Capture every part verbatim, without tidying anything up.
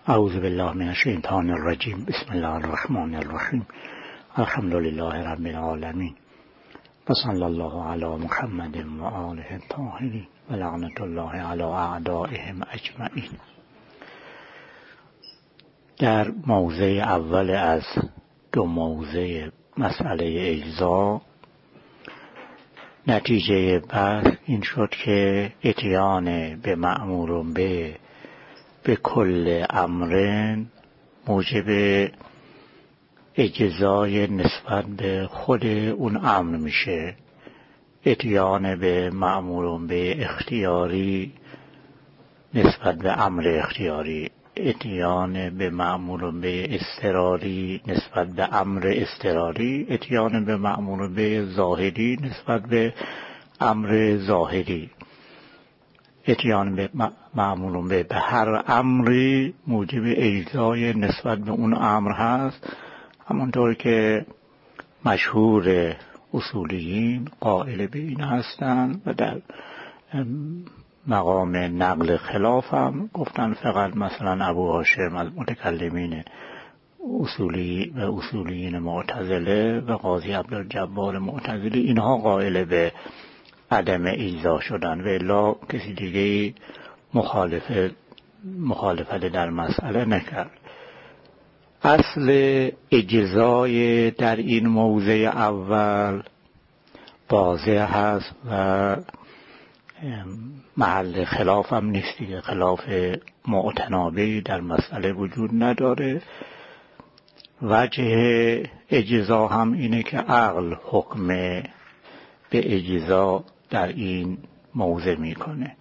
اعوذ بالله من الشیطان الرجیم. بسم الله الرحمن الرحیم. الحمد لله رب العالمین و صلی الله علی محمد و آله الطاهرین و لعنت الله علی اعدائهم اجمعین. در موضع اول از دو موضع مسئله اجزا، نتیجه بحث این شد که اتیان به مأمور به به کل امرن موجب اجزای نسبت به خود اون امر میشه. اتیان به مأمور به اختیاری نسبت به امر اختیاری، اتیان به مأمور به اضطراری نسبت به امر اضطراری، اتیان به مأمور به ظاهری نسبت به امر ظاهری. اتیان به مأمور به به هر امری موجب اجزای نسبت به اون امر هست، همونطور که مشهور اصولیین قائل به این هستند و در مقام نقل خلاف هم گفتن. فقط مثلا ابو هاشم از متکلمین اصولی و اصولیین معتزله و قاضی عبدالجبار معتزلی، اینها قائل به عدم اجزا شدن و الا کسی دیگه مخالفت مخالفت در مسئله نکرد. اصل اجزای در این موضع اول واضح هست و محل خلاف هم نیست دیگه، خلاف معتنابی در مسئله وجود نداره. وجه اجزا هم اینه که عقل حکم به اجزا در این موضع میکنه.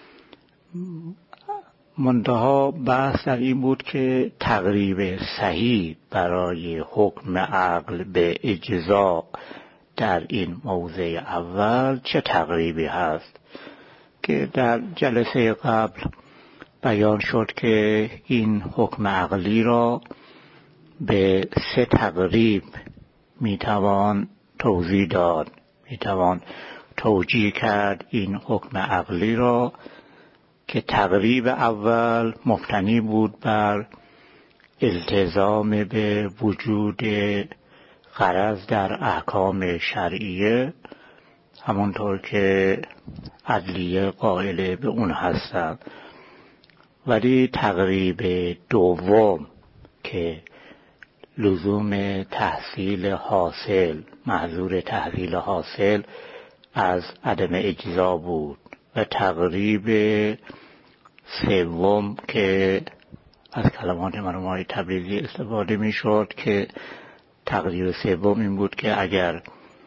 منتها بحث در این بود که تقریب صحیح برای حکم عقل به اجزا در این موضع اول چه تقریبی هست، که در جلسه قبل بیان شد که این حکم عقلی را به سه تقریب میتوان توضیح داد، میتوان توجیه کرد این حکم عقلی را، که تقریب اول مبتنی بود بر التزام به وجود غرض در احکام شرعیه، همونطور که عدلیه قائل به اون هستند. ولی تقریب دوم که لزوم تحصیل حاصل، محظور تحصیل حاصل از عدم اجزا بود، و تقریب سوم که از کلمات مرحوم آقای تبریزی استفاده می شد، که تقریب سوم این بود که اگر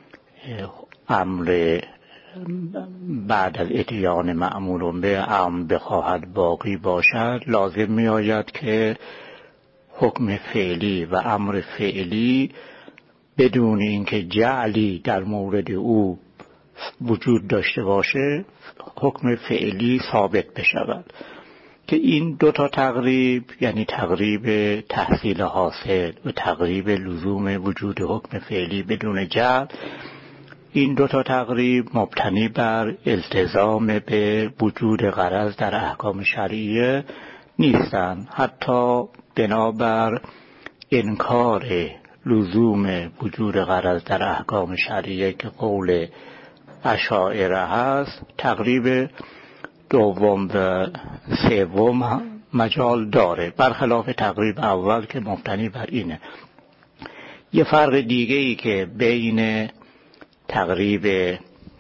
امر بعد از اتیان مأمور به امر بخواهد باقی باشد، لازم می آید که حکم فعلی و امر فعلی بدون اینکه جعلی در مورد او وجود داشته باشه حکم فعلی ثابت بشود. که این دو تا تقریب، یعنی تقریب تحصیل حاصل و تقریب لزوم وجود حکم فعلی بدون جعل، این دو تا تقریب مبتنی بر التزام به وجود غرض در احکام شرعیه نیستند، حتی بنابر انکار لزوم وجود غرض در احکام شرعیه که قول اشاعره هست. تقریب دوم و سوم مجال داره، برخلاف تقریب اول که مبتنی بر اینه. یه فرق دیگه ای که بین تقریب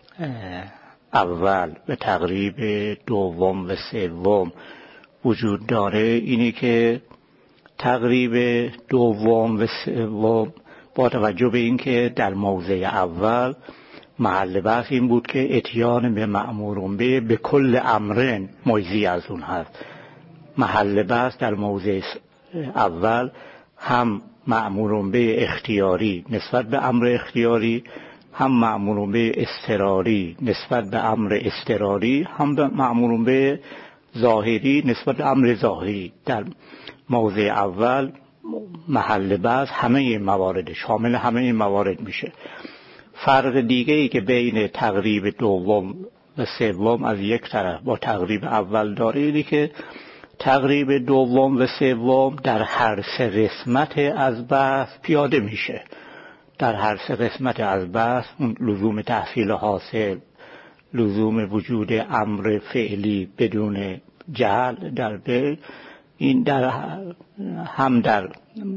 اول و تقریب دوم و سوم وجود داره اینه که تقریب دوم و سوم با توجه به اینکه در موضع اول محل بحث این بود که اتیان به مأمور به به کل امرن مجزی از اون هست، محل بحث در موضع اول هم مأمور به اختیاری نسبت به امر اختیاری، هم مأمور به اضطراری نسبت به امر اضطراری، هم مأمور به ظاهری نسبت به امر ظاهری. در موضع اول محل بحث همه موارد، شامل همه موارد میشه. فرق دیگه ای که بین تقریب دوم و سوم از یک طرف با تقریب اول داره اینه که تقریب دوم و سوم در هر سه قسمت از بحث پیاده میشه. در هر سه قسمت از بحث اون لزوم تحصیل حاصل، لزوم وجود امر فعلی بدون جهل در بین، این در هم در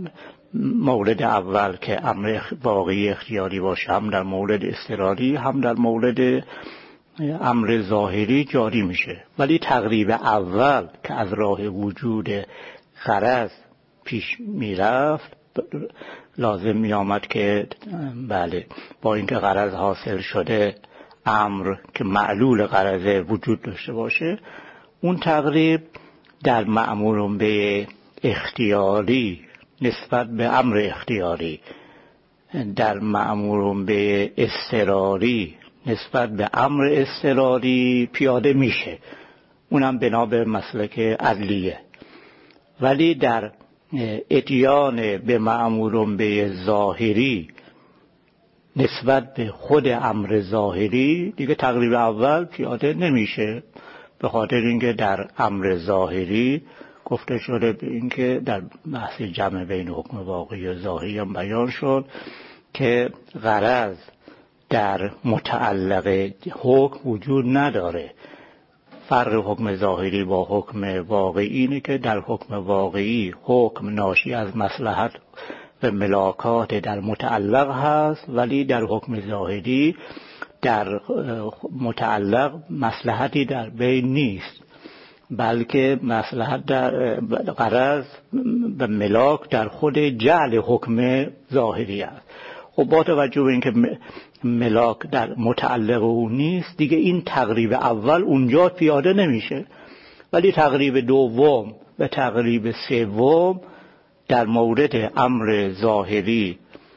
مورد اول که امر واقعی اختیاری باشه، هم در مورد اضطراری، هم در مورد امر ظاهری جاری میشه. ولی تقریب اول که از راه وجود غرض پیش میرفت، لازم میآمد که بله با اینکه غرض حاصل شده امر که معلول غرض وجود داشته باشه، اون تقریب در مأمور به اختیاری نسبت به امر اختیاری، در مأمور به اضطراری نسبت به امر اضطراری پیاده میشه، اونم بنا به مسلک عدلیه. ولی در اتیان به مأمور به ظاهری نسبت به خود امر ظاهری دیگه تقریب اول پیاده نمیشه، به خاطر اینکه در امر ظاهری گفته شده به اینکه در بحث جمع بین حکم واقعی و ظاهری هم بیان شد که غرض در متعلق حکم وجود نداره. فرق حکم ظاهری با حکم واقعی اینه که در حکم واقعی حکم ناشی از مصلحت و ملاکات در متعلق هست، ولی در حکم ظاهری در متعلق مصلحتی در بین نیست، بلکه مصلحت در غرض و ملاک در خود جعل حکم ظاهری است. خب با توجه به اینکه ملاک در متعلق اون نیست، دیگه این تقریب اول اونجا پیاده نمیشه. ولی تقریب دوم و تقریب سوم در مورد امر ظاهری،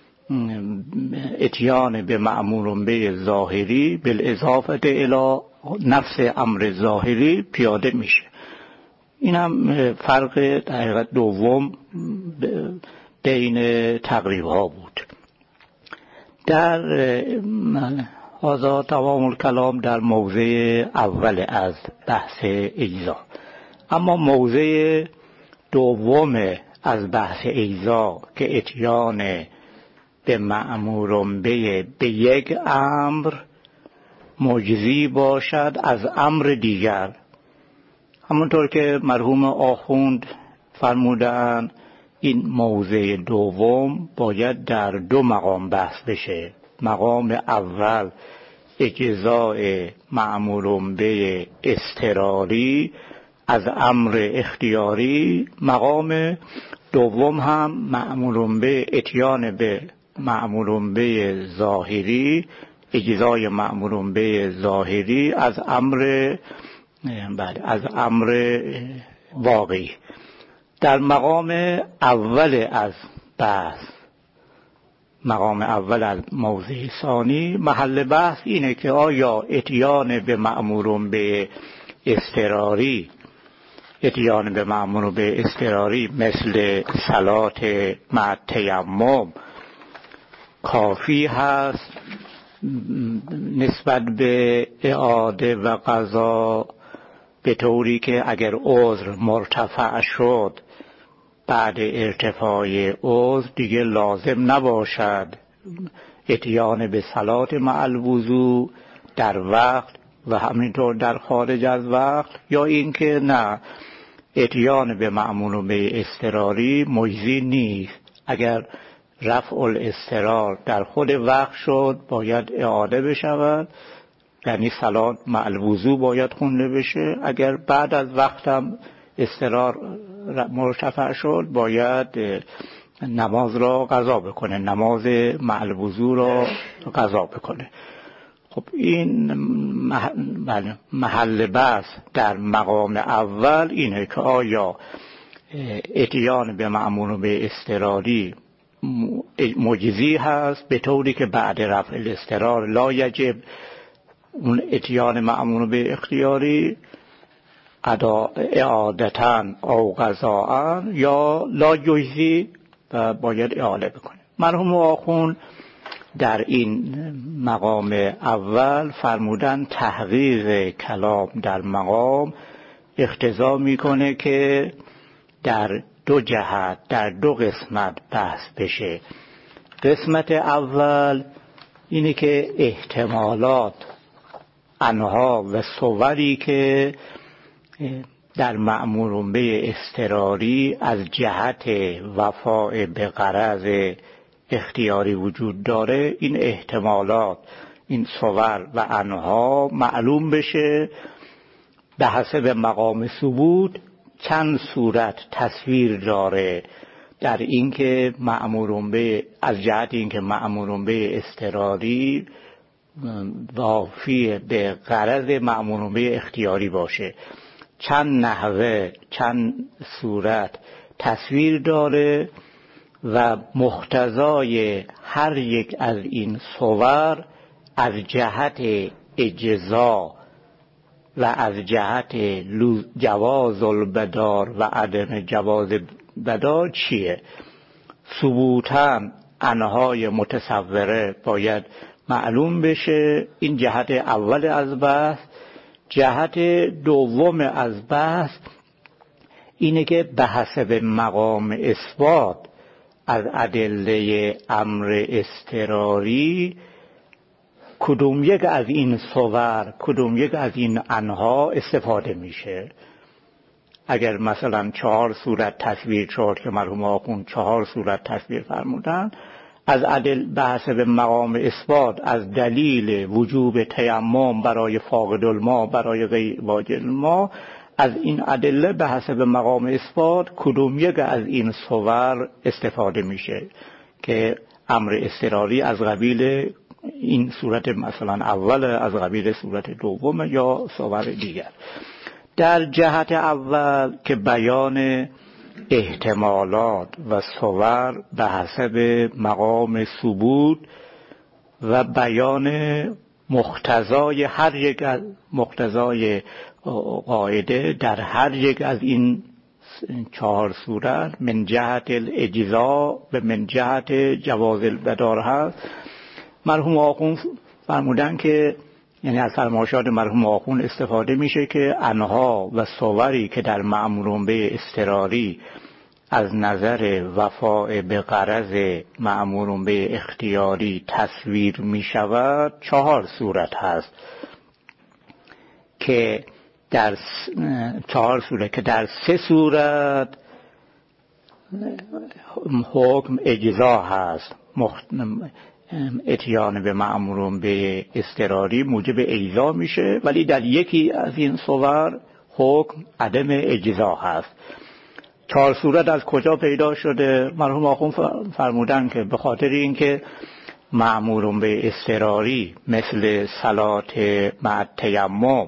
اتیان به مأمور به ظاهری بالاضافه الی نفس امر ظاهری پیاده میشه. این هم فرق دقیقت دوم بین تقریب ها بود. در هذا تمام الکلام در موضع اول از بحث اجزا. اما موضع دوم از بحث اجزا که اتیان به مأمور به به یک امر مجزی باشد از امر دیگر، همونطور که مرحوم آخوند فرمودند این موضع دوم باید در دو مقام بحث بشه. مقام اول اجزای مأمور به اضطراری از امر اختیاری، مقام دوم هم مأمور به اتیان به مأمور به ظاهری، اجزای مأمور به ظاهری از امر بعد از امر واقعی. در مقام اول از بحث، مقام اول از موضع ثانی، محل بحث اینه که آیا اتیان به مأمور به اضطراری، اتیان به مأمور به اضطراری مثل صلات مع تیمم کافی هست نسبت به اعاده و قضا، به طوری که اگر عذر مرتفع شد بعد ارتفاع عذر دیگه لازم نباشد اتیان به صلات مع الوضوء در وقت و همینطور در خارج از وقت، یا اینکه نه اتیان به مأمور به اضطراری مجزی نیست، اگر رفع الاضطرار در خود وقت شد باید اعاده بشود، یعنی صلات مع الوضوء باید خونده بشه، اگر بعد از وقتم اضطرار مرتفع شد باید نماز را قضا بکنه، نماز مع الوضوء را قضا بکنه. خب این محل, محل بحث در مقام اول اینه که آیا اتیان به مأمور به اضطراری مجزی هست به طوری که بعد رفع الاضطرار لا یجب اون اتیان مأمور به اختیاری اعادتن او قضاءن، یا لا یجزی و باید اعاده بکنه. مرحوم آخوند در این مقام اول فرمودن تحقیق کلام در مقام اقتضا میکنه که در دو جهت، در دو قسمت بحث بشه. قسمت اول اینه که احتمالات، انها و صوری که در مأمور به اضطراری از جهت وفاء به غرض اختیاری وجود داره، این احتمالات، این صور و انها معلوم بشه به حسب مقام ثبوت چند صورت تصویر داره در اینکه مأمور به، از جهت اینکه مأمور به اضطراری وافی به غرض مأمور به اختیاری باشه، چند نحوه، چند صورت تصویر داره و مقتضای هر یک از این صور از جهت اجزا و از جهت جواز البدار و عدم جواز بدار چیه؟ ثبوتاً انهای متصوره باید معلوم بشه. این جهت اول از بحث. جهت دوم از بحث اینه که به حسب مقام اثبات از ادله امر اضطراری کدوم یک از این صور، کدوم یک از این انها استفاده میشه. اگر مثلا چهار صورت تصویر شد که مرحوم آخوند چهار صورت تصویر فرمودن، از ادله به حسب مقام اثبات از دلیل وجوب تیمم برای فاقد الماء، برای غیر واجد الماء، از این ادله به حسب مقام اثبات کدوم یک از این صور استفاده میشه که امر اضطراری از قبیل این صورت مثلا اول، از قبیل صورت دوم یا صور دیگر. در جهت اول که بیان احتمالات و صور به حسب مقام ثبوت و بیان مقتضای هر یک از مقتضای قاعده در هر یک از این چهار صورت من جهت الاجزا و من جهت جواز البدار هست. مرحوم آخوند فرمودن که یعنی از فرمایشات مرحوم آخوند استفاده میشه که انها و صوری که در مأمور به اضطراری از نظر وفاء به غرض مأمور به اختیاری تصویر میشود چهار صورت هست که در چهار صورت که در سه صورت حکم اجزا هست. اتیان به مأمور به اضطراری موجب اجزا میشه، ولی در یکی از این صور حکم عدم اجزا هست. چهار صورت از کجا پیدا شده؟ مرحوم آخوند فرمودن که به خاطر اینکه مأمور به اضطراری مثل صلات مع تیمم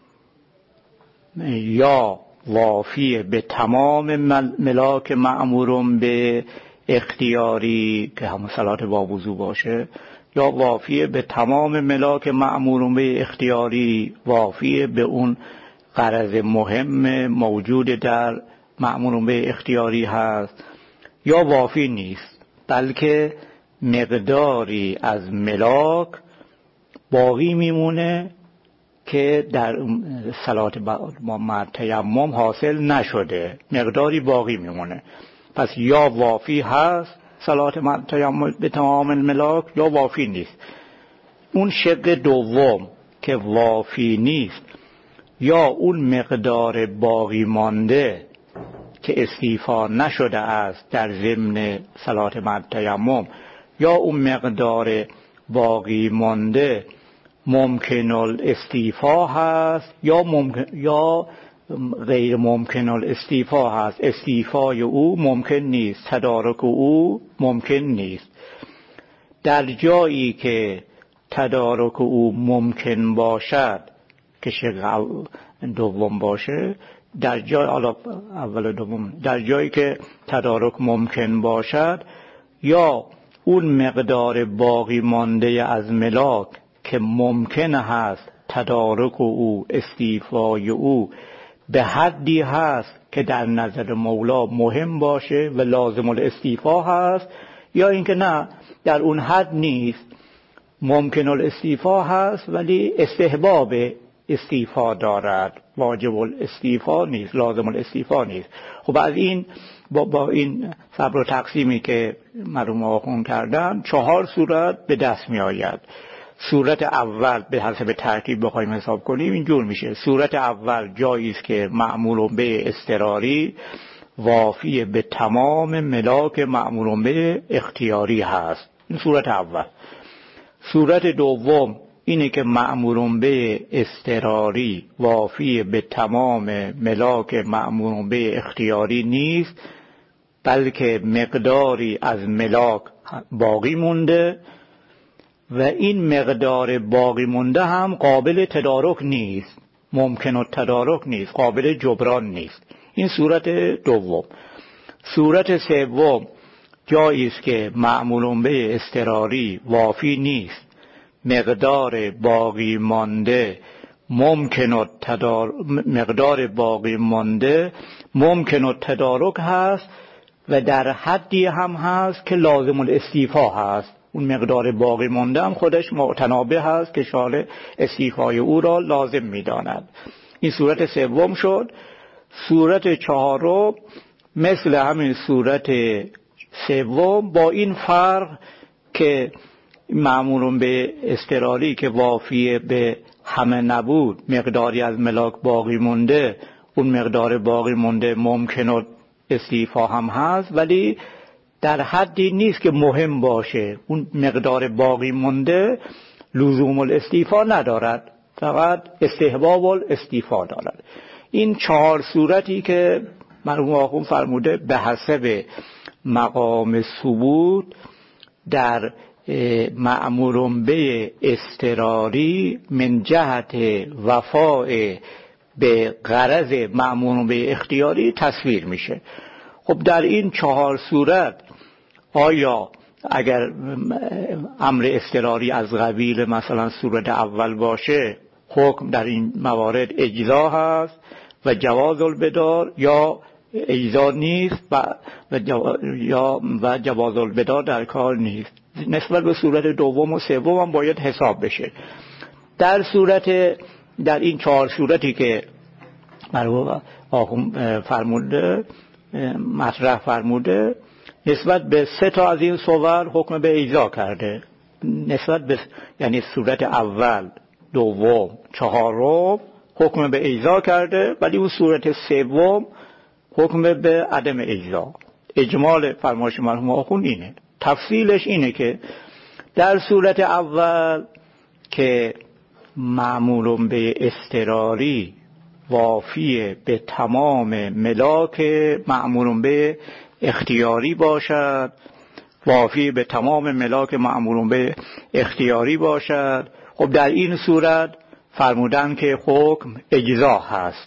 یا وافی به تمام ملاک مأمور به اختیاری که همون صلات با وضو باشه، یا وافی به تمام ملاک مأمور به اختیاری، وافی به اون غرض مهم موجود در مأمور به اختیاری هست، یا وافی نیست بلکه مقداری از ملاک باقی میمونه که در صلات با تیمم حاصل نشده، مقداری باقی میمونه. پس یا وافی هست صلات تیمم به تمام الملاک یا وافی نیست. اون شق دوم که وافی نیست، یا اون مقدار باقی مانده که استیفا نشده است در ضمن صلات تیمم، یا اون مقدار باقی مانده ممکن الاستیفا هست یا ممکن یا غیر ممکن الاستیفا هست. استیفای او ممکن نیست، تدارک او ممکن نیست. در جایی که تدارک او ممکن باشد که شق دوم باشه، در جای اول دوم در جایی که تدارک ممکن باشد، یا اون مقدار باقی مانده از ملاک که ممکن هست تدارک او، استیفای او به حدی هست که در نظر مولا مهم باشه و لازم الاستیفا هست، یا اینکه نه در اون حد نیست، ممکن الاستیفا هست ولی استحباب استیفا دارد، واجب الاستیفا نیست، لازم الاستیفا نیست. خب از این با, با این صبر و تقسیمی که مرحوم آخوند کردن چهار صورت به دست می آید. صورت اول به حسب ترتیب بخوایم حساب کنیم اینجور میشه. صورت اول جایی است که مأمور به اضطراری وافی به تمام ملاک مأمور به اختیاری هست. این صورت اول. صورت دوم اینه که مأمور به اضطراری وافی به تمام ملاک مأمور به اختیاری نیست، بلکه مقداری از ملاک باقی مونده و این مقدار باقی مونده هم قابل تدارک نیست، ممکن التدارک نیست، قابل جبران نیست. این صورت دوم. صورت سوم جایی است که مأمور به اضطراری وافی نیست، مقدار باقی مانده ممکن التدارک مقدار باقی مانده ممکن التدارک هست و در حدی هم هست که لازم الاستیفا هست. اون مقدار باقی مانده هم خودش معتنابه هست که شارع استیفای او را لازم می‌داند. این صورت سوم شد. صورت چهارم مثل همین صورت سوم با این فرق که مأمور به اضطراری که وافی به همه نبود، مقداری از ملاک باقی مونده، اون مقدار باقی مونده ممکن استیفا هم هست ولی در حدی نیست که مهم باشه. اون مقدار باقی مونده لزوم الاستیفا ندارد، فقط استحباب الاستیفا دارد. این چهار صورتی که مرحوم آخوند فرموده به حسب مقام ثبوت در مأمور به اضطراری من جهت وفاء به غرض مأمور به اختیاری تصویر میشه. خب در این چهار صورت آیا اگر امر اضطراری از قبیل مثلا صورت اول باشه حکم در این موارد اجزا هست و جواز البدار، یا اجزا نیست و و, جو... یا و جواز البدار در کار نیست؟ نسبت به صورت دوم و سوم هم باید حساب بشه. در صورت در این چهار صورتی که مرحوم آخوند فرموده مطرح فرموده نسبت به سه تا از این صور حکم به اجزا کرده. نسبت به یعنی صورت اول، دوم، چهارم حکم به اجزا کرده، ولی اون صورت سوم حکم به عدم اجزا. اجمال فرمایش مرحوم آخوند اینه. تفصیلش اینه که در صورت اول که مأمور به اضطراری وافی به تمام ملاک مأمور به اختیاری باشد، وافی به تمام ملاک مأمور به اختیاری باشد، خب در این صورت فرمودن که حکم اجزا هست،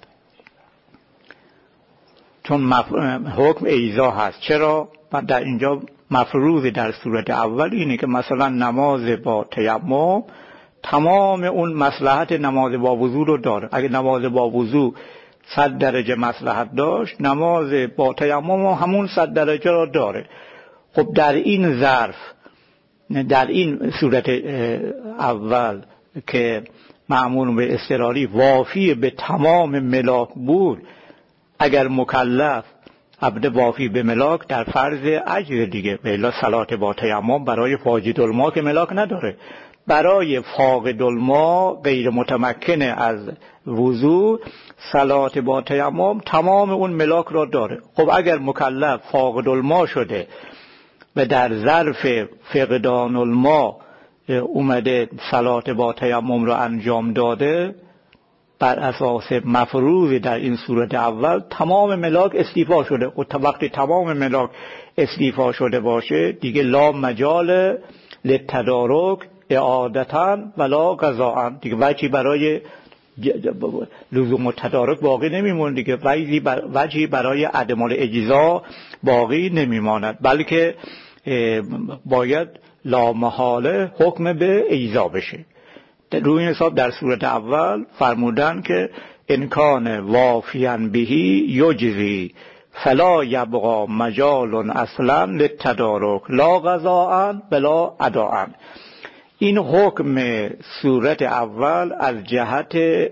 چون مف... حکم اجزا هست. چرا؟ در اینجا مفروض در صورت اول اینه که مثلا نماز با تیمم تمام اون مصلحت نماز با وضو رو داره. اگه نماز با وضو صد درجه مصلحت داشت، نماز با تیمم همون صد درجه رو داره. خب در این ظرف، در این صورت اول که مأمور به اضطراری وافی به تمام ملاک بود، اگر مکلف عبد وافی به ملاک در فرض اجر دیگه، بلا صلات با تیمم برای فاقد الماء که ملاک نداره، برای فاقد الماء غیر متمکن از وضو صلات با تیمم تمام اون ملاک را داره. خب اگر مکلف فاقد الماء شده و در ظرف فقدان الماء اومده صلات با تیمم را انجام داده، بر اساس مفروض در این صورت اول تمام ملاک استیفا شده. و وقتی تمام ملاک استیفا شده باشه دیگه لا مجال للتدارک اعادتاً ولا قضاءً، دیگه وجهی برای لزوم التدارک باقی نمیمونه، دیگه وجهی برای عدم الاجزا باقی نمیماند، بلکه باید لا محاله حکم به اجزا بشه. روی این حساب در صورت اول فرمودن که انکان وافیاً بهی یجزی فلا یبقى مجال اصلا للتدارک لا قضاءً بلا اداءً. این حکم صورت اول از جهت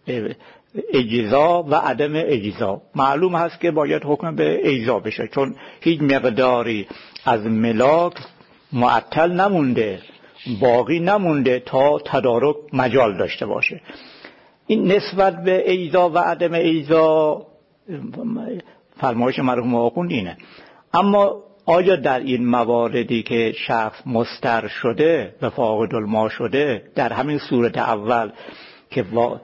اجزا و عدم اجزا. معلوم هست که باید حکم به اجزا بشه، چون هیچ مقداری از ملاک معطل نمونده، باقی نمونده تا تدارک مجال داشته باشه. این نسبت به اجزا و عدم اجزا فرمایش مرحوم آخوند اینه. اما آیا در این مواردی که شخص مستر شده و فاقد الما شده، در همین صورت اول که وا...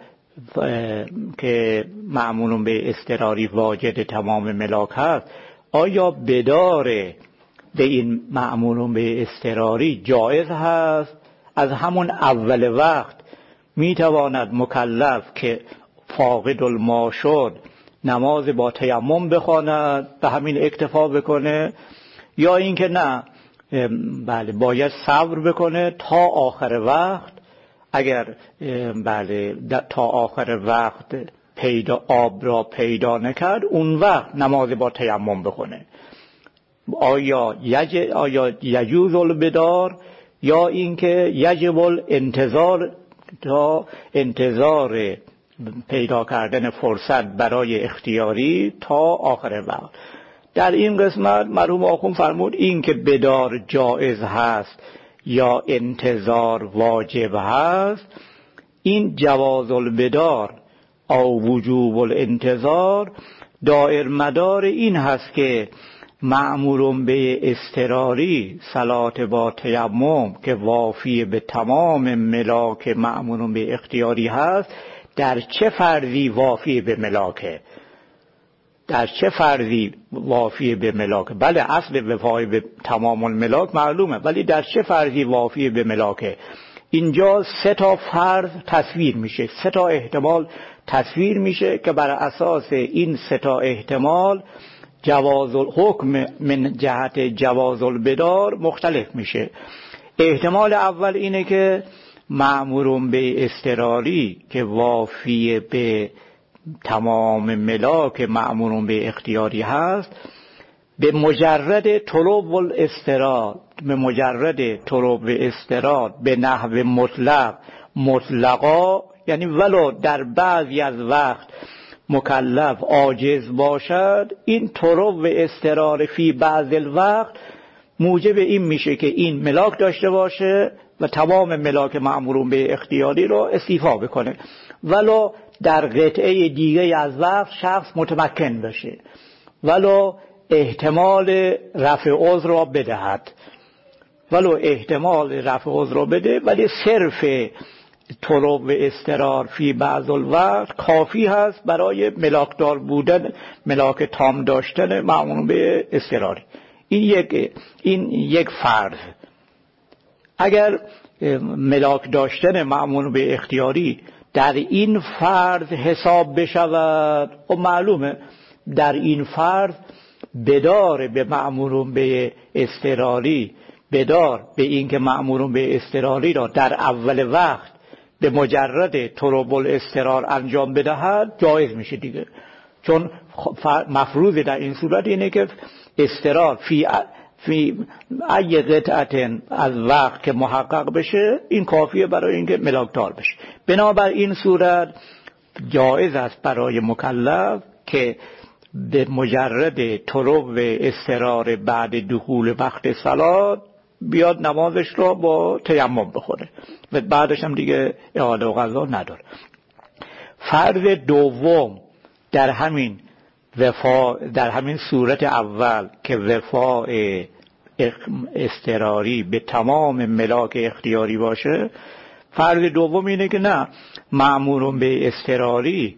که معمول به اضطراری واجد تمام ملاک هست، آیا بداره به این معمول به اضطراری جایز هست از همون اول وقت میتواند مکلف که فاقد الما شد نماز با تیمم بخواند به همین اکتفا بکنه، یا اینکه نه بله باید صبر بکنه تا آخر وقت، اگر بله تا آخر وقت پیدا آب را پیدا نکرد اون وقت نماز با تیمم بخونه؟ آیا یج آیا یجوز البدار یا اینکه یجب الانتظار تا انتظار پیدا کردن فرصت برای اختیاری تا آخر وقت؟ در این قسمت مرحوم آخوند فرمود این که بدار جایز هست یا انتظار واجب هست، این جواز البدار او وجوب الانتظار دائر مدار این هست که مأمور به اضطراری صلات با تیمم که وافی به تمام ملاک مأمور به اختیاری هست، در چه فرضی وافی به ملاکه؟ در چه فرضی وافی به ملاک؟ بله اصل وفای به تمام الملاک معلومه، ولی در چه فرضی وافی به ملاکه؟ اینجا سه تا فرض تصویر میشه، سه تا احتمال تصویر میشه که بر اساس این سه تا احتمال جواز الحکم من جهت جواز البدار مختلف میشه. احتمال اول اینه که مأمور به اضطراری که وافی به تمام ملاک مأمور به اختیاری هست، به مجرد طلب الاضطرار، به مجرد طلب اضطرار به نحو مطلق مطلقا، یعنی ولو در بعضی از وقت مکلف عاجز باشد، این طلب اضطرار فی بعض الوقت موجب این میشه که این ملاک داشته باشه و تمام ملاک مأمور به اختیاری رو استیفا بکنه، ولو در قطعه دیگه از وقت شخص متمکن بشه، ولو احتمال رفع عذر را بدهد، ولو احتمال رفع عذر را بده، ولی صرف طلب اضطرار فی بعض الوقت کافی هست برای ملاکدار بودن، ملاک تام داشتن مأمور به اضطراری. این یک این یک فرض. اگر ملاک داشتن مأمور به اختیاری در این فرض حساب بشود، و معلومه در این فرض بدار به مأمور به اضطراری، بدار به این که مأمور به اضطراری را در اول وقت به مجرد طلب الاضطرار انجام بدهد جایز میشه دیگه، چون مفروض در این صورت اینه که اضطرار فی فی ای قطعه از وقت که محقق بشه این کافیه برای اینکه ملاکدار بشه. بنابر این صورت جایز است برای مکلف که به مجرد طلب اضطرار بعد دخول وقت صلات بیاد نمازش را با تیمم بخوره و بعدش هم دیگه اعاده و قضا نداره. فرض دوم در همین وفا، در همین صورت اول که وفاء اضطراری به تمام ملاک اختیاری باشه، فرض دوم اینه که نه، مأمور به اضطراری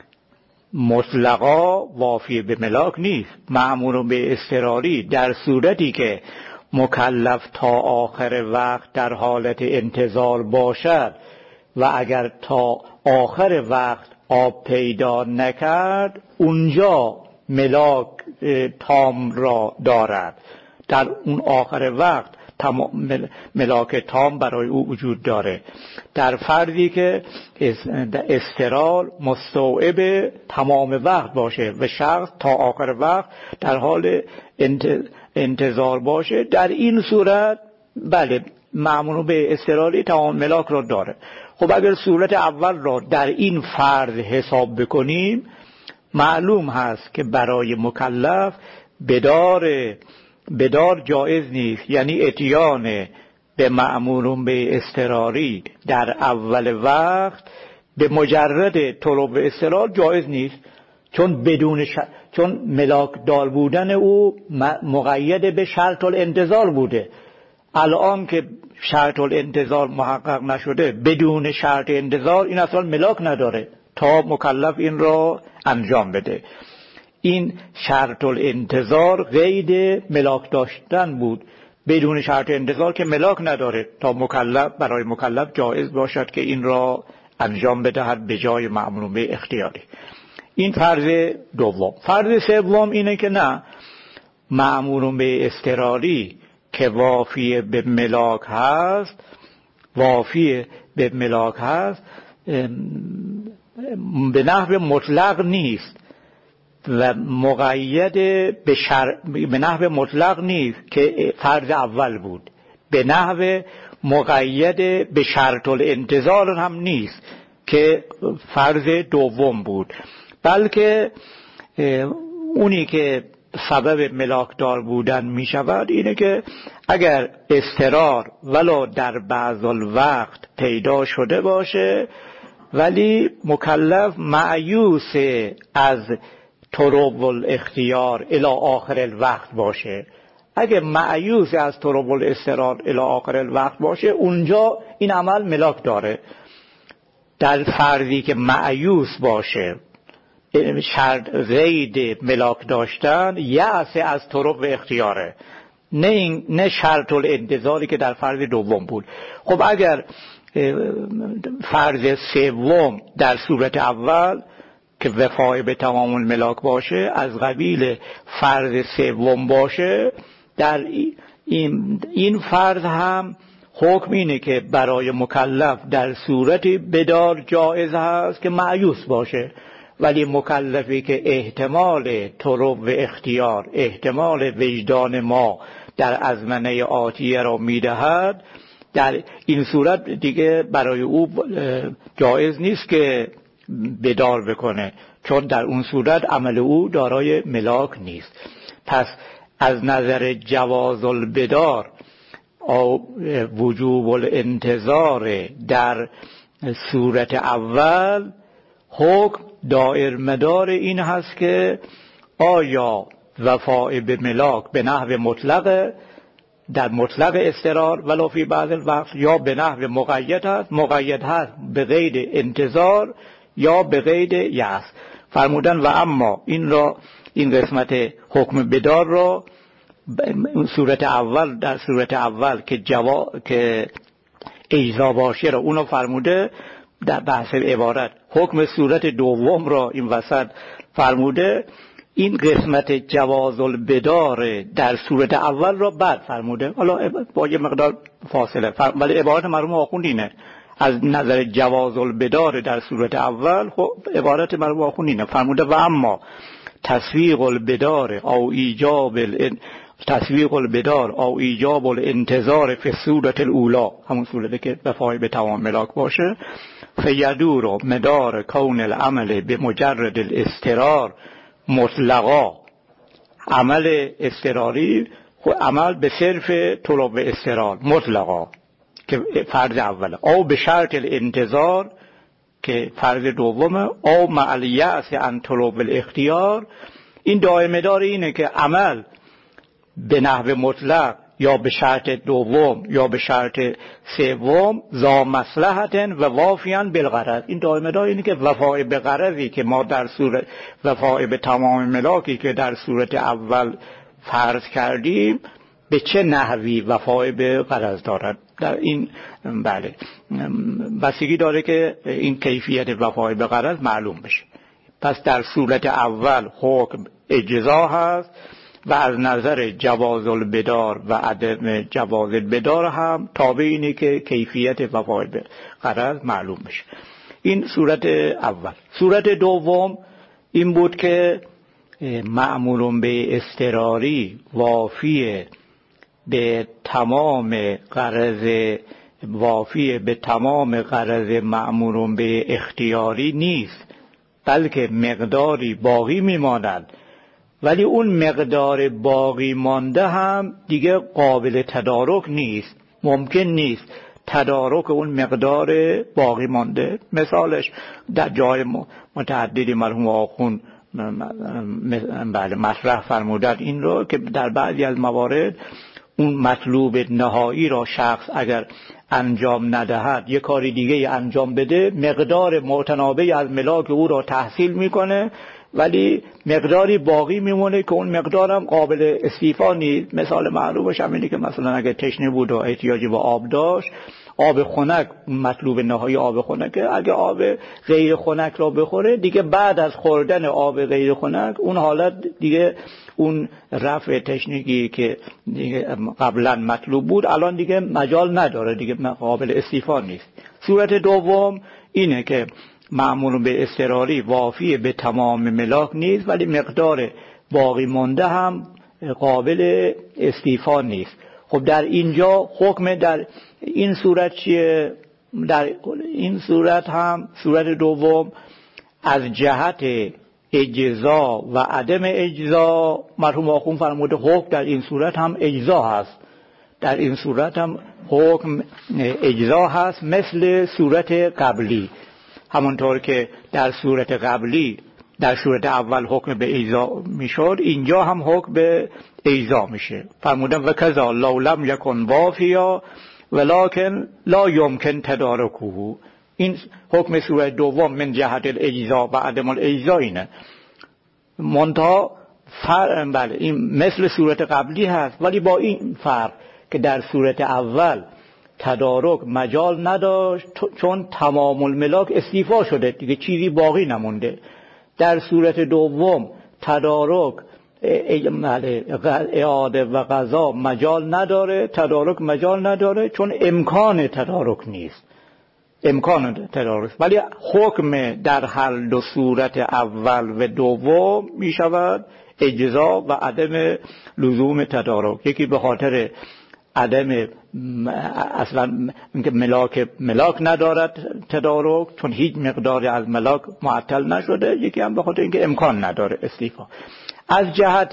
مطلقا وافی به ملاک نیست. مأمور به اضطراری در صورتی که مکلف تا آخر وقت در حالت انتظار باشد و اگر تا آخر وقت آب پیدا نکرد اونجا ملاک تام را دارد، در اون آخر وقت ملاک تام برای او وجود داره. در فرضی که اضطرار مستوعب تمام وقت باشه و شخص تا آخر وقت در حال انتظار باشه، در این صورت بله مأمور به اضطراری تمام ملاک را داره. خب اگر صورت اول را در این فرض حساب بکنیم، معلوم هست که برای مکلف بدار بدار جایز نیست، یعنی اتیان به مأمور به اضطراری در اول وقت به مجرد طلب اضطرار جایز نیست، چون بدون ش... چون ملاک دار بودن او مقید به شرط الانتظار بوده. الان که شرط الانتظار محقق نشده، بدون شرط انتظار این اصلا ملاک نداره تا مکلف این را انجام بده. این شرط الانتظار قید ملاک داشتن بود، بدون شرط انتظار که ملاک نداره تا مکلف برای مکلف جایز باشد که این را انجام بدهد به جای مأمور به اختیاری. این فرض دوم. فرض سوم اینه که نه، مأمور به اضطراری که وافی به ملاک هست وافی به ملاک هست به نحو مطلق نیست و مقید به شر... به نحو مطلق نیست که فرض اول بود، به نحو مقید به شرط الانتظار هم نیست که فرض دوم بود، بلکه اونی که سبب ملاکدار بودن می شود اینه که اگر اضطرار ولو در بعض الوقت پیدا شده باشه ولی مکلف مایوس از طلب الاختیار الی آخر الوقت باشه. اگه مایوس از طلب الاضطرار الی آخر الوقت باشه، اونجا این عمل ملاک داره. در فرضی که مایوس باشه، شرط قید ملاک داشتن یأس از طرق اختیاره، نه این نه شرط الانتظاری که در فرض دوم بود. خب اگر فرض سوم در صورت اول که وفای به تمام الملاک باشه از قبیل فرض سوم باشه، در این این فرض هم حکم اینه که برای مکلف در صورتی بدار جایز هست که مایوس باشه، ولی مکلفی که احتمال طلب و اختیار، احتمال وجدان ما در ازمنه آتیه را میدهد، در این صورت دیگه برای او جایز نیست که بدار بکنه، چون در اون صورت عمل او دارای ملاک نیست. پس از نظر جواز البدار او وجوب الانتظار در صورت اول، حکم دائر مدار این هست که آیا وفای به ملاک به نحو مطلق در مطلق اضطرار ولو فی بعض الوقت، یا به نحو مقید هست مقید هست به قید انتظار یا به قید یأس. فرمودن و اما این را این قسمت حکم بدار را صورت اول در صورت اول که جوا که اجزا باشه را اونو فرموده در بحث عبارت. حکم صورت دوم را این وسط فرموده. این قسمت جواز البدار در صورت اول را بعد فرموده، حالا با یه مقدار فاصله، ولی عبارت مرحوم آخوند اینه. از نظر جواز البدار در صورت اول خب عبارت مرحوم آخوند اینه، فرموده و اما تسویق البدار او ایجاب الان تسویق البدار او ایجاب الانتظار فی صورت الاولا، همون صورتی که وفای به تمام ملاک باشه، فیدور مدار کون العمل به مجرد الاضطرار مطلقا، عمل اضطراری عمل به صرف طلب اضطرار مطلقا که فرض اوله، او به شرط الانتظار که فرض دومه، او مع الیأس عن طلب الاختیار. این دائمه دار اینه که عمل به نحو مطلق یا به شرط دوم یا به شرط سوم ذا مصلحت و وافیاً بالغرض. این دائمه دار اینه که وفای به غرضی که ما در صورت وفای به تمام ملاکی که در صورت اول فرض کردیم به چه نحوی وفای به غرض دارد. در این بله بستگی داره که این کیفیت وفای به غرض معلوم بشه. پس در صورت اول حکم اجزا هست و از نظر جواز البدار و عدم جواز البدار هم تابع اینه که کیفیت وفای به غرض معلوم بشه. این صورت اول. صورت دوم این بود که مأمور به اضطراری وافی به تمام غرض وافی به تمام غرض مأمور به اختیاری نیست، بلکه مقداری باقی میماند، ولی اون مقدار باقی مانده هم دیگه قابل تدارک نیست، ممکن نیست تدارک اون مقدار باقی مانده. مثالش در جای متعددی مرحوم آخوند بله مطرح فرمودند این رو که در بعضی از موارد اون مطلوب نهایی را شخص اگر انجام ندهد یک کاری دیگه انجام بده، مقدار متنابع از ملاک او را تحصیل میکنه، ولی مقداری باقی میمونه که اون مقدارم قابل استیفا نیست. مثال معروفش همینه که مثلا اگه تشنه بود و احتیاجی به آب داشت، آب خنک مطلوب نهایی آب خنکه، اگه آب غیر خنک را بخوره دیگه بعد از خوردن آب غیر خنک اون حالت دیگه اون رفع تشنگی که قبلا مطلوب بود الان دیگه مجال نداره، دیگه قابل استیفا نیست. صورت دوم اینه که مأمور به اضطراری وافی به تمام ملاک نیست، ولی مقدار باقی مانده هم قابل استیفا نیست. خب در اینجا حکم در این صورت چیه؟ در این صورت هم صورت دوم از جهت اجزا و عدم اجزا مرحوم آخوند فرموده حکم در این صورت هم اجزا هست، در این صورت هم حکم اجزا هست مثل صورت قبلی. همونطور که در صورت قبلی در صورت اول حکم به اجزا میشد، اینجا هم حکم به اجزا میشه. فرمودن و کذا لو لم یکن وافیا ولکن لا یمکن تدارکه. این حکم صورت دوم من جهت الاجزا و عدم الاجزا اینه. منتها فرق بله این مثل صورت قبلی هست، ولی با این فرق که در صورت اول تدارک مجال نداشت چون تمام الملاک استیفا شده، دیگه چیزی باقی نمونده. در صورت دوم تدارک اعاده و قضا مجال نداره، تدارک مجال نداره چون امکان تدارک نیست، امکان تدارک، ولی حکم در هر دو صورت اول و دوم می شود اجزا و عدم لزوم تدارک. یکی به خاطر عدم اصلا اینکه ملاک ملاک ندارد تدارک چون هیچ مقداری از ملاک معطل نشده، یکی هم به خاطر اینکه امکان نداره استیفا. از جهت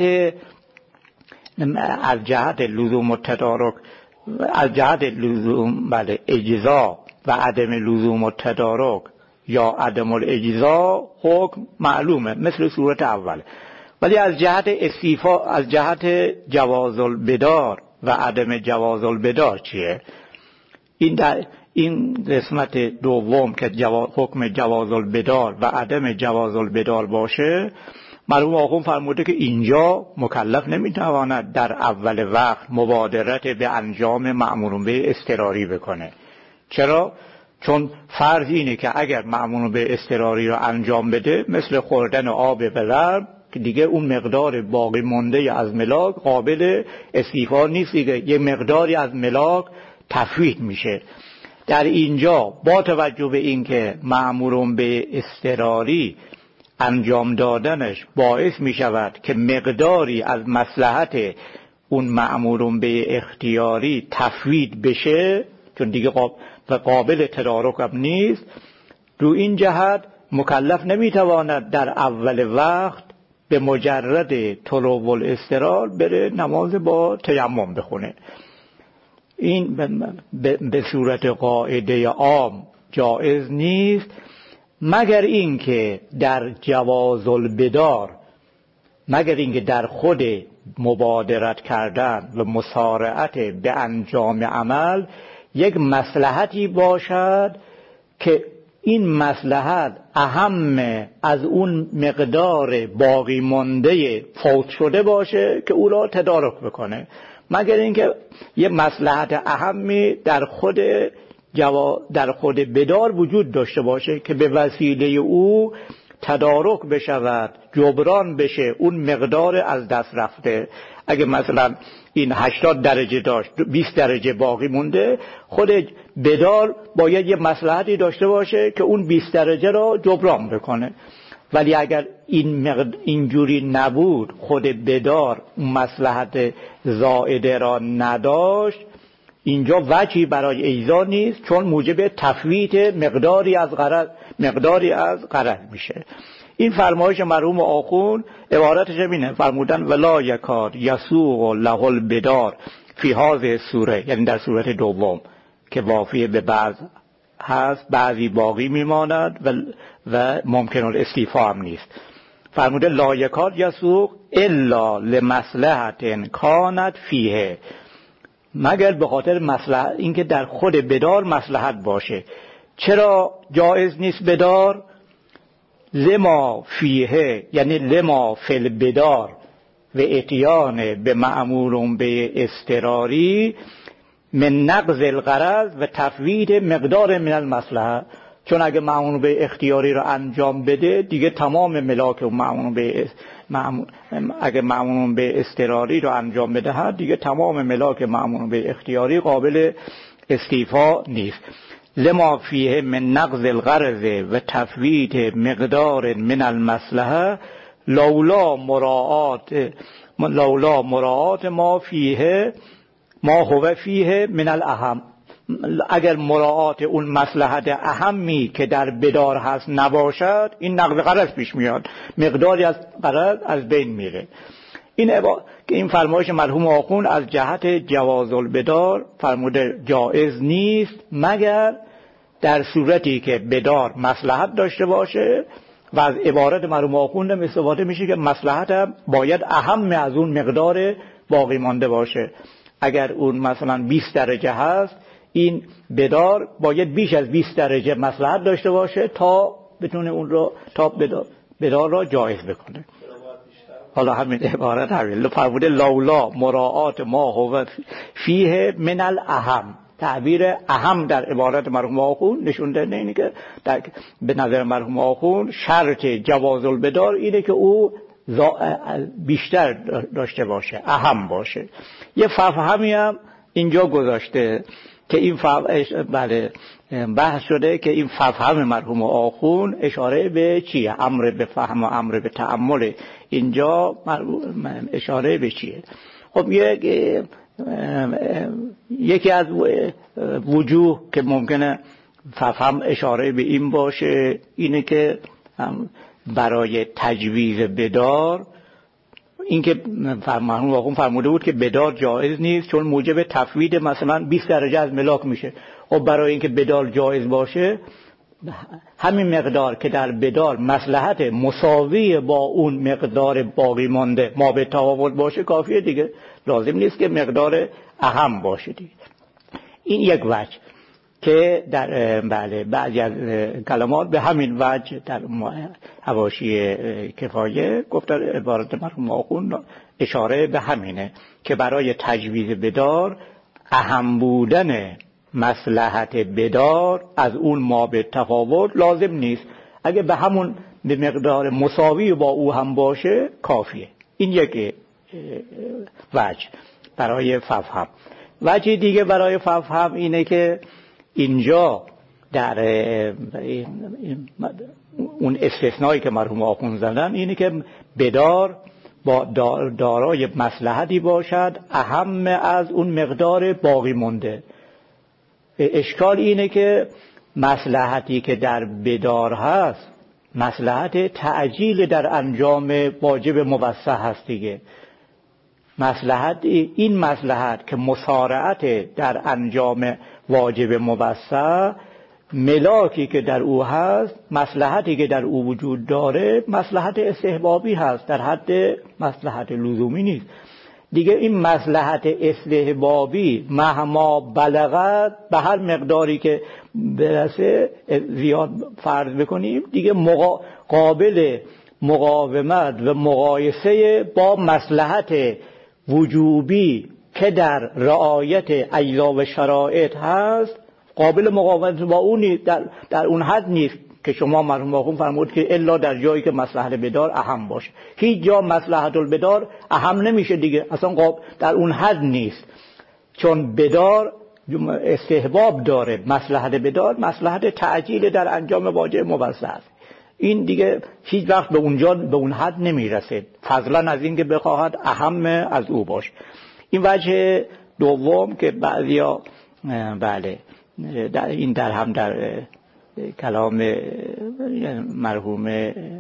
از جهت لزوم التدارک از جهت لزوم بله اجزا و عدم لزوم التدارک یا عدم الاجزا حکم معلومه مثل صورت اول، ولی از جهت استیفا از جهت جواز البدار و عدم جواز البدار چیه؟ این در این قسمت دوم که جواز حکم جواز البدار و عدم جواز البدار باشه، مرحوم آخوند فرموده که اینجا مکلف نمیتواند در اول وقت مبادرت به انجام مأمور به اضطراری بکنه. چرا؟ چون فرض اینه که اگر مأمور به اضطراری رو انجام بده مثل خوردن آب بلرم که دیگه اون مقدار باقی مانده از ملاک قابل استیفا نیست، دیگه یه مقداری از ملاک تفویت میشه. در اینجا با توجه به اینکه مأمور به اضطراری انجام دادنش باعث می شود که مقداری از مصلحت اون مأمور به اختیاری تفویت بشه چون دیگه قابل تدارک هم نیست، رو این جهت مکلف نمی تواند در اول وقت به مجرد طلوع الاضطرار بره نماز با تیمم بخونه. این به صورت قاعده عام جایز نیست، مگر اینکه در جواز البدار، مگر اینکه در خود مبادرت کردن و مسارعت به انجام عمل یک مصلحتی باشد که این مصلحت اهم از اون مقدار باقی مانده فوت شده باشه که او را تدارک بکنه، مگر اینکه یه مصلحت اهمی در خود جوا در خود بدار وجود داشته باشه که به وسیله او تدارک بشود، جبران بشه اون مقدار از دست رفته. اگه مثلا این هشتاد درجه داشت بیست درجه باقی مونده، خود بدار باید یه مصلحتی داشته باشه که اون بیست درجه را جبران بکنه. ولی اگر این مقد... اینجوری نبود، خود بدار مصلحت زائده را نداشت، اینجا وجهی برای ایذا نیست، چون موجب تفویت مقداری از غرض مقداری از غرض میشه. این فرمایش مرحوم آخوند عبارتش اینه، فرمودن ولا یکاد یسوق له البدار فی هذه سوره، یعنی در سوره دوم که وافی به بعض هست، بعضی باقی میماند و, و ممکن الاستیفاء هم نیست. فرموده لا یکاد یسوق الا لمصلحت کانت فیه، مگر به خاطر مصلحت، اینکه در خود بدار مصلحت باشه. چرا جایز نیست بدار؟ لما فیه، یعنی لما فی البدار و اتیان به معمول به اضطراری من نقض الغرض و تفویت مقدار من المصلحه. چون اگه معمول به اختیاری رو انجام بده دیگه تمام ملاک و معمول به معمول اگه معمول به اضطراری رو انجام بده دیگه تمام ملاک معمول به اختیاری قابل استیفا نیست. لما فیه من نقض الغرض و تفویت مقدار من المصلحه لولا مراعات لولا مراعات ما فیه ما هو فیه من الاهم. اگر مراعات اون مصلحت اهمی که در بدار هست نباشد، این نقض غرض پیش میاد، مقداری از غرض از بین میره. این عبا... که این فرمایش مرحوم آخوند از جهت جواز البدار فرموده جایز نیست مگر در صورتی که بدار مصلحت داشته باشه، و از عبارت مرحوم آخوند استفاده میشه که مصلحت هم باید اهم از اون مقدار باقی مانده باشه. اگر اون مثلا بیست درجه هست، این بدار باید بیش از بیست درجه مصلحت داشته باشه تا بتونه اون رو تا بدار, بدار را جایز بکنه. حالا همین عبارت همین فرموده لولا مراعات ما هو فیه من الاهم. تعبیر اهم در عبارت مرحوم آخوند نشون دهنده اینه که در به نظر مرحوم آخوند شرط جواز البدار اینه که او بیشتر داشته باشه، اهم باشه. یه فهمی هم اینجا گذاشته که این بله بحث شده که این فهم مرحوم آخوند اشاره به چیه؟ امر به فهم و امر به تأمل. اینجا اشاره به چیه؟ خب یک یکی از وجوه که ممکنه فهم اشاره به این باشه اینه که برای تجویز بدار، اینکه مرحوم آخوند فرموده بود که بدار جایز نیست چون موجب تفویت مثلا بیست درجه از ملاک میشه. و برای اینکه بدار جایز باشه، همین مقدار که در بدار مصلحت مساوی با اون مقدار باقی مانده ما به تفاوت باشه کافیه دیگه، لازم نیست که مقدار اهم باشه دیگه. این یک وجه که در بله بعضی از کلمات به همین وجه در حواشی کفایه گفتن عبارت مرحوم آخوند اشاره به همینه که برای تجویز بدار اهم بودن مصلحت بدار از اون ما به تفاوت لازم نیست، اگه به همون به مقدار مساوی با او هم باشه کافیه. این یک وجه برای فهم. وجه دیگه برای فهم اینه که اینجا در اون استثنایی که مرحوم آخوند زدن اینه که بدار با دارای مصلحتی باشد اهم از اون مقدار باقی مونده. اشکال اینه که مصلحتی که در بدار هست مصلحت تعجیل در انجام واجب موسع هست دیگه. مصلحت این مصلحت که مسارعت در انجام واجب موسع، ملاکی که در او هست، مصلحتی که در او وجود داره مصلحت استحبابی هست، در حد مصلحت لزومی نیست دیگه. این مصلحت استحبابی مهما بلغت، به هر مقداری که برسه زیاد فرض بکنیم دیگه قابل مقاومت و مقایسه با مصلحت وجوبی که در رعایت اجزا و شرایط هست قابل مقاومت با اون نیست، در, در اون حد نیست که شما مرحوم آخوند فرمود که الا در جایی که مصلحت بدار اهم باشه. هیچ جا مصلحت البدار اهم نمیشه دیگه، اصلا قاب در اون حد نیست، چون بدار استحباب داره. مصلحت بدار مصلحت تعجیل در انجام واجب موسع است. این دیگه هیچ وقت به اونجا به اون حد نمیرسه، فضلا از این که بخواهد اهم از او باشه. این وجه دوم که بعضیا بله در این در هم در کلام مرحوم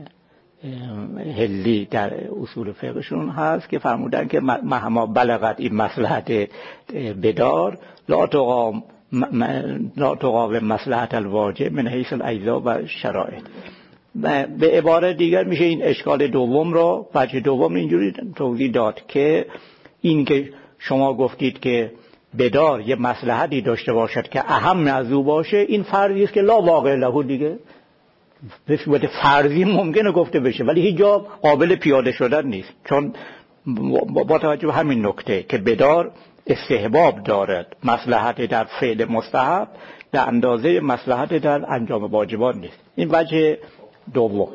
هلی در اصول فقهشون هست که فرمودن که مهما بلغت این مصلحت بدار لا تقام لا تقاوم مصلحت الواجب من حیث الاجزاء و شرایط. به عبارت دیگر میشه این اشکال دوم رو وجه دوم اینجوری توضیح داد که این که شما گفتید که بدار یه مصلحتی داشته باشد که اهم از او باشه، این فرضی است که لا واقع له دیگه، به صورت فرضی ممکنه گفته بشه ولی هیچ جا قابل پیاده شدن نیست، چون با توجه به همین نکته که بدار استحباب دارد، مصلحت در فعل مستحب در اندازه مصلحت در انجام واجبات نیست. این وجه دوم.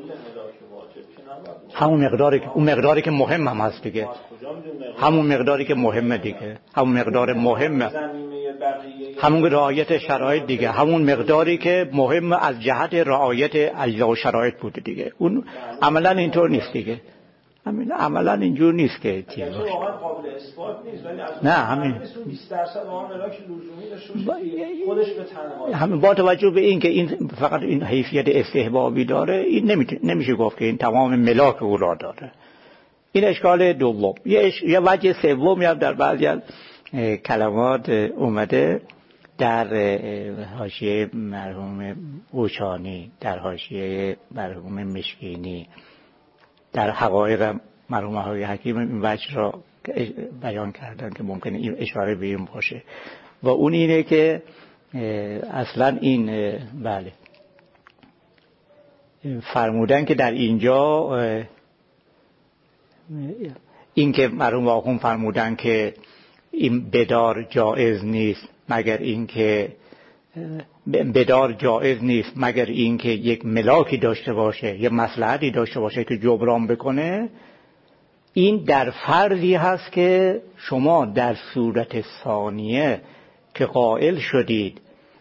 همون مقداری که اون مقداری که مهم هم هست دیگه، همون مقداری که مهمه دیگه، همون مقدار مهمه، همون رعایت شرایط دیگه، همون مقداری که مهم از جهت رعایت اجزا و شرایط بوده دیگه. اون عملا اینطور نیست دیگه، همین عملا اینجور نیست که چیز باشه. قابل اثبات نیست ولی از نه همین بیست درصد اون ملاک لزومی داشته خودش به تنهایی، همین با توجه به این که این فقط این حیثیت استحبابی داره، این نمیشه گفت که این تمام ملاک او را داره. این اشکال دوم. یه, یه وجه سومی هم در بعضی از کلمات اومده در حاشیه مرحوم اوشانی، در حاشیه مرحوم مشکینی، در حقایق مرحوم های حکیم این وجه را بیان کردن که ممکنه این اشاره به این باشه و اون اینه که اصلا این بله فرمودن که در اینجا این که مرحوم آخوند فرمودن که این بدار جایز نیست مگر این که بدار جایز نیست مگر این که یک ملاکی داشته باشه، یک مصلحتی داشته باشه که جبران بکنه. این در فرضی هست که شما در صورت ثانیه که قائل شدید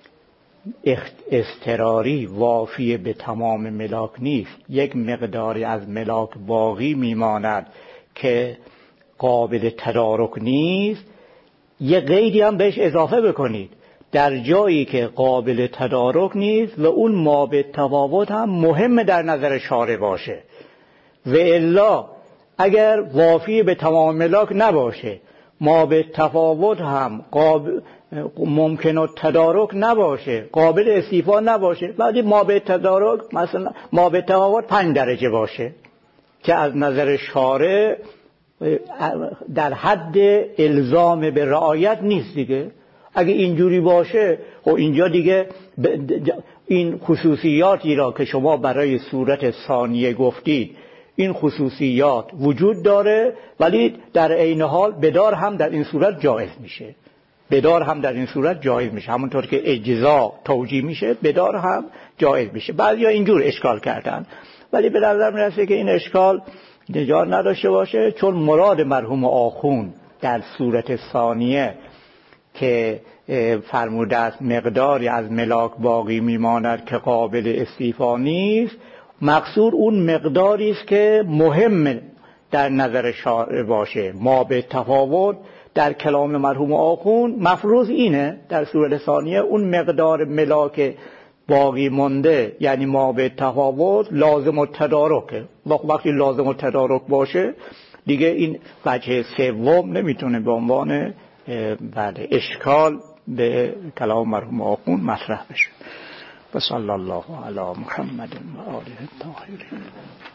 اضطراری وافی به تمام ملاک نیست، یک مقداری از ملاک باقی میماند که قابل تدارک نیست، یه قیدی هم بهش اضافه بکنید در جایی که قابل تدارک نیست و اون ما به تفاوت هم مهم در نظر شارع باشه، و الا اگر وافی به تمام ملاک نباشه، ما به تفاوت هم قابل ممکن و تدارک نباشه، قابل استیفا نباشه، بعدی ما به تدارک مثلا ما به تفاوت پنج درجه باشه که از نظر شارع در حد الزام به رعایت نیست دیگه. اگه اینجوری باشه و اینجا دیگه این خصوصیاتی را که شما برای صورت ثانیه گفتید این خصوصیات وجود داره، ولی در عین حال بدار هم در این صورت جایز میشه، بدار هم در این صورت جایز میشه، همونطور که اجزا توجیه میشه بدار هم جایز میشه. بعضیا اینجور اشکال کردن ولی به نظر میرسه که این اشکال نجات نداشته باشه، چون مراد مرحوم آخوند در صورت ثانیه که فرموده است مقداری از ملاک باقی میماند که قابل استیفا نیست، مقصود اون مقداری است که مهم در نظر شارع باشه. ما به تفاوت در کلام مرحوم آخوند مفروض اینه در صورت ثانیه اون مقدار ملاک باقی مونده یعنی ما به تفاوت لازم و تدارکه. وقتی لازم و تدارک باشه دیگه این وجه سوم نمیتونه به عنوان بله اشکال به کلام مرحوم آخوند مطرح بشه. و صلی الله علی محمد و آله الطاهرین.